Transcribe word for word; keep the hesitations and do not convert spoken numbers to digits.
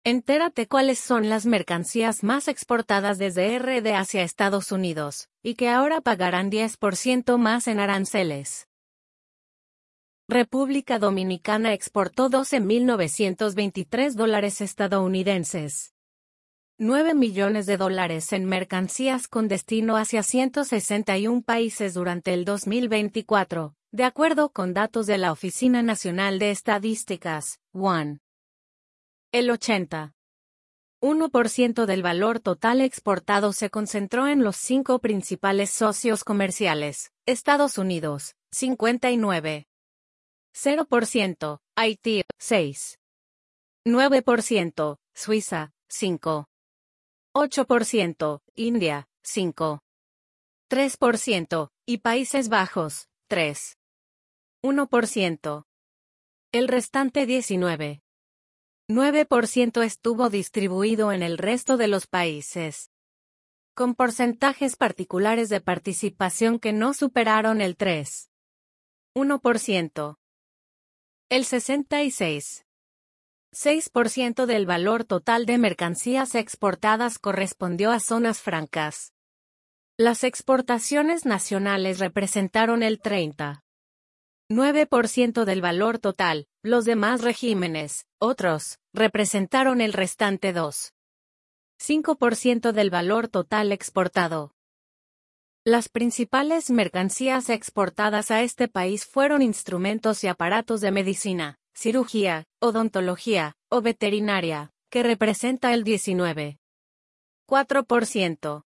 Entérate cuáles son las mercancías más exportadas desde R D hacia Estados Unidos, y que ahora pagarán diez por ciento más en aranceles. República Dominicana exportó doce mil novecientos veintitrés dólares estadounidenses. nueve millones de dólares en mercancías con destino hacia ciento sesenta y uno países durante el dos mil veinticuatro, de acuerdo con datos de la Oficina Nacional de Estadísticas, U A N. El ochenta punto uno por ciento del valor total exportado se concentró en los cinco principales socios comerciales: Estados Unidos, cincuenta y nueve punto cero por ciento, Haití, seis punto nueve por ciento, Suiza, cinco punto ocho por ciento, India, cinco punto tres por ciento, y Países Bajos, tres punto uno por ciento. El restante diecinueve punto nueve por ciento estuvo distribuido en el resto de los países, con porcentajes particulares de participación que no superaron el tres punto uno por ciento. El sesenta y seis punto seis por ciento del valor total de mercancías exportadas correspondió a zonas francas. Las exportaciones nacionales representaron el treinta punto nueve por ciento del valor total, los demás regímenes, otros, representaron el restante dos punto cinco por ciento del valor total exportado. Las principales mercancías exportadas a este país fueron instrumentos y aparatos de medicina, cirugía, odontología, o veterinaria, que representa el diecinueve punto cuatro por ciento.